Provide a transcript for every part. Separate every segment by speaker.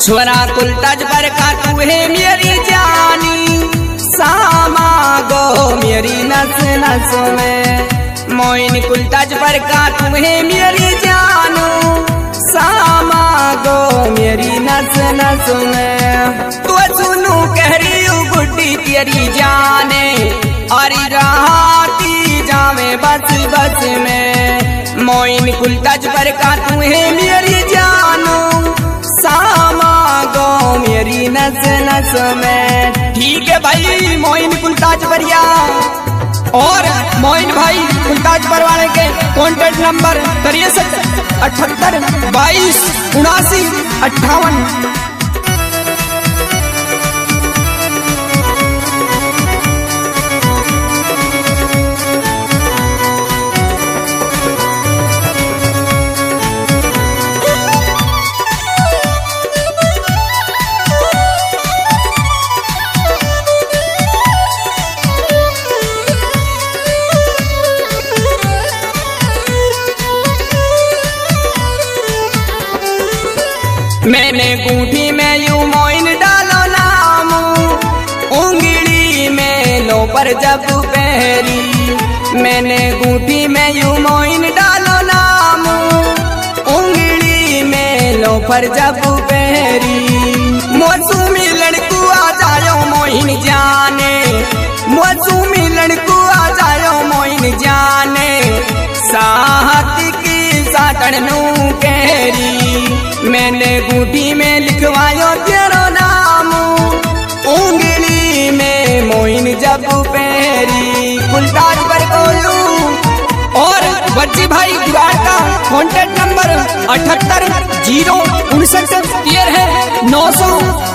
Speaker 1: स्वरा कुल तज पर का तू है मेरी जानी, सामा गो मेरी नस नस में। मोइन कुल तज पर का तू है मेरी जानू, सामा गो मेरी नस नस में। तू सुनू कह रही हूँ गुड्डी तेरी जाने, अरे राती जावे बस बस में। मोइन कुल तज पर का तू है मेरी जानू, सामा गो मेरी नस नस में। ठीक है भाई मोइन कुलताज बरिया और मोइन भाई कुलताज परवाने के कॉन्टेक्ट नंबर 63 78 22 79 58। मैंने गूठी में यूं मोइन डालो नाम, उंगली में लो पर जब पहरी। मैंने गूठी में यूं मोइन डालो नाम, उंगली में लो पर जब पहरी। मौसमी लड़कू आ जायो मोइन जाने, मौसमी लड़कू आ जायो मोइन जाने। साहत की साटन नू कहरी, मैंने गूठी में लिखवायो तेरो नाम, उंगली में मोइन जब पहरी। कुलताज पर बोलू और बच्ची भाई जुगाड़ का कॉन्टेक्ट नंबर 78 059 13 900।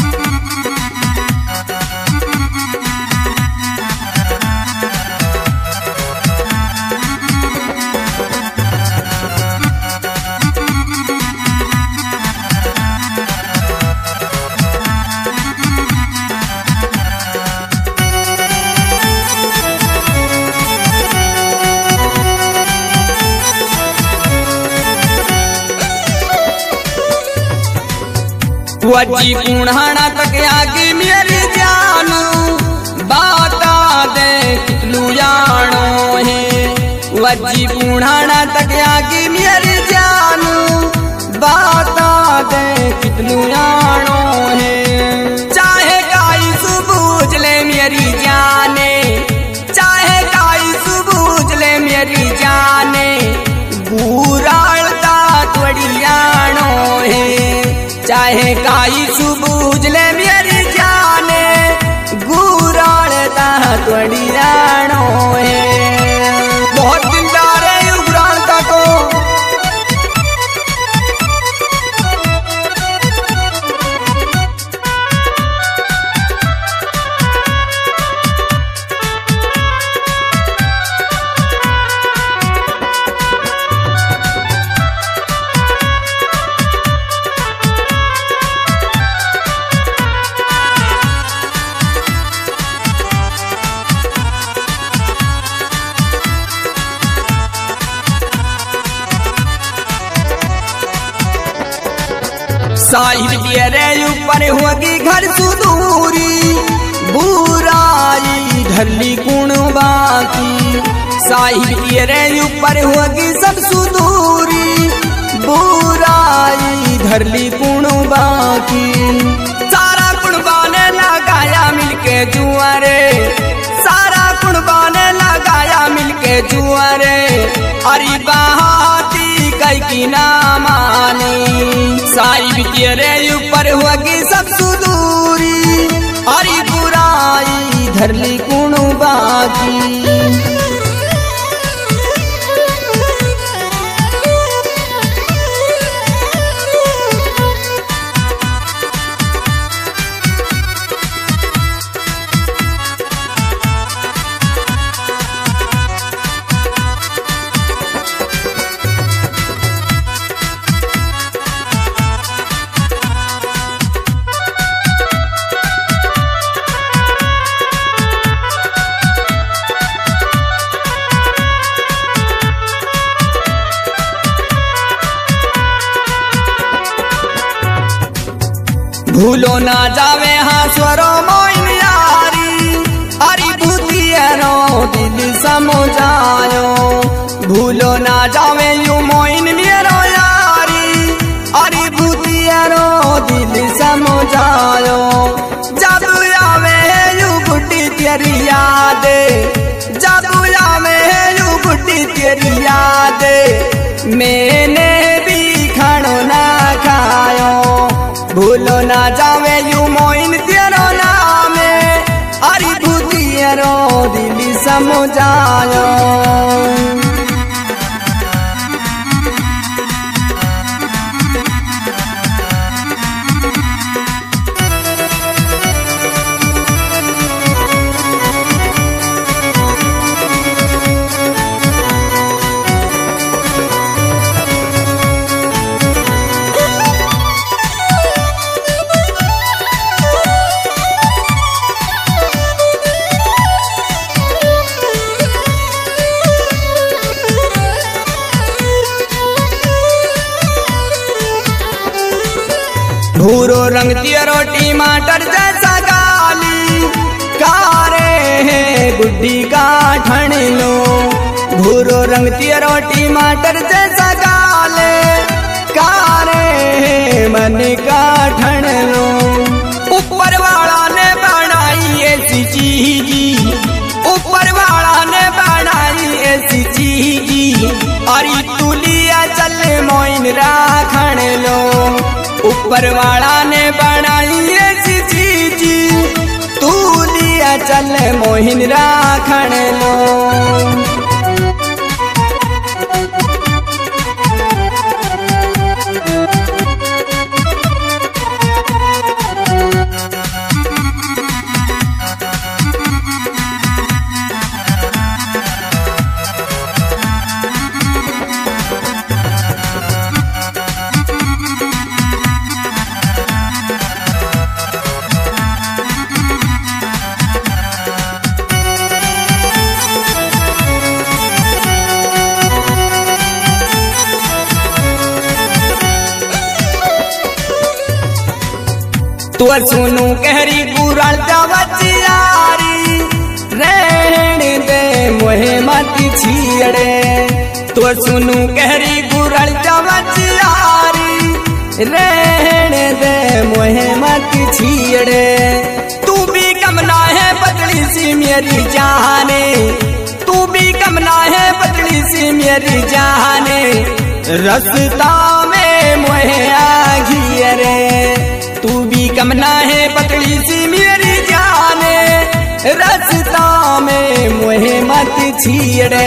Speaker 1: वजी पुणाना तक आगे मेरी जानू, बाता दे कितलू जानो है। वजी पुणाना तक आगे मेरी जानू, बाता दे कितलू जानो है। चाहे काई सुबूझ ले मेरी जाने, चाहे काई सुबूझ ले मेरी जाने। गुराड़ता थोड़ी जानो है, चाहे काई सुबूझ ले मेरी जाने। गुराड़ता थोड़ी जानो है, बहुत दिलदार है गुराड़ता को। साहिब तेरे ऊपर होगी घर सुदूरी, बुराई ढली गुण बाकी। साहिब तेरे ऊपर होगी सब सुदूरी, बुराई धरली गुण बाकी। सारा कुर्बाने लगाया मिलके जुआरे, सारा कुर्बाने लगाया मिलके जुआरे। अरे बहाती कई की ना मानी, साहिब तेरे ऊपर होगी सब सुदूरी। अरे बुराई धरली गुण बाकी। भूलो ना जावे हाँ स्वरो मोइन यारी अरे भूतियरो दिल समझायो भूलो ना जावे यू मोइन मेरो यारी अरे भूतियरो दिल समझायो जब आवे यू गुड्डी तेरी याद जब आवे यू गुड्डी तेरी याद मैंने भी खानो ना खायो भूलो ना जावे यू मोइन तेरो नाम अरे भूतियरो दिल समझायो भूरो रंग तेरो टमाटर जैसा गाली कारे है गुड्डी का ठण लो भूरो रंग तेरो टमाटर जैसा गाले कारे है मन का ठण लो ऊपर वाला ने बनाई ऐसी चीजी ऊपर वाला ने बनाई ऐसी चीजी अरे तू लिया चल मोइन राखण लो ऊपर वाला ने बनाई ऐसी चीज तू लिया चल मोहिन राखण लो तुअर सुनू कहरी बुराल जावचियारी रहन दे मोहे मती छीड़े तुअर सुनू कहरी बुराल जावचियारी रहन दे मोहे मती छीड़े तू भी कम ना है पतली सी मेरी जाने तू भी कम ना है पतली सी मेरी जाने रास्ता में मोहे आगी रे तू भी कम ना है पतली सी मेरी जाने रास्ता में मुहे मत छीड़े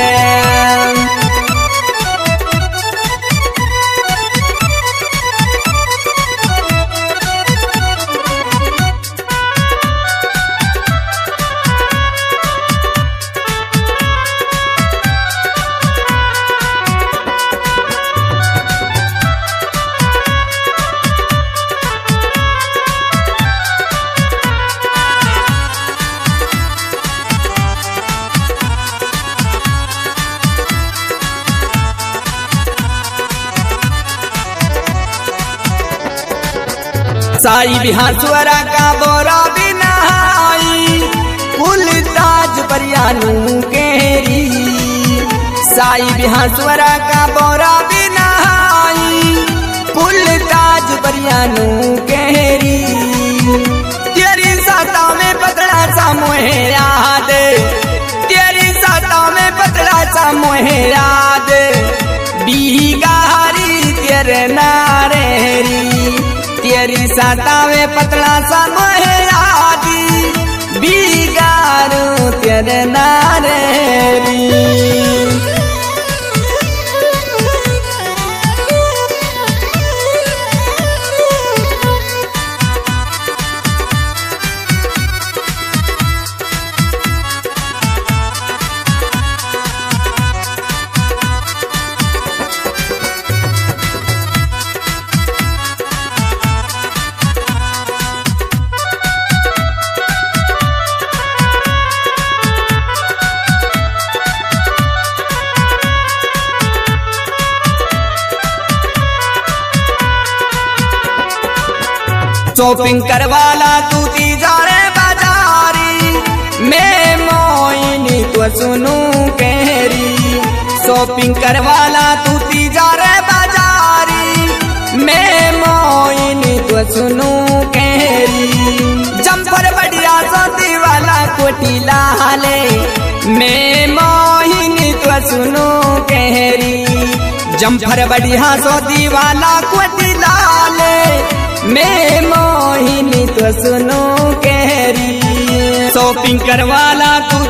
Speaker 1: साई बिहार स्वरा का बोरा बिनाई कुल ताज परियानू केरी साई बिहार स्वरा का बोरा बिनाई कुल ताज परियानू केरी तेरी साता में पतला सा मोहे याद तेरी साता में पतला सा मोहे याद बीगारी तेरे नारेरी तेरी सातावे पतला सा मोहे यादी बीगारू तेरे नारेरी शॉपिंग करवाला तू तीजा रे बाजारी मैं मोइनी तो सुनू कहरी शॉपिंग करवाला तू तीजा रे बाजारी मैं मोइनी तो सुनू कहरी जम्पर बढ़िया सोती वाला कोटी लाले मैं मोहिनी तो सुनू कहरी जम्पर बढ़िया सोती वाला कोटी लाले मैं मोहिनी तो सुनू कहरी शॉपिंग करवाला तू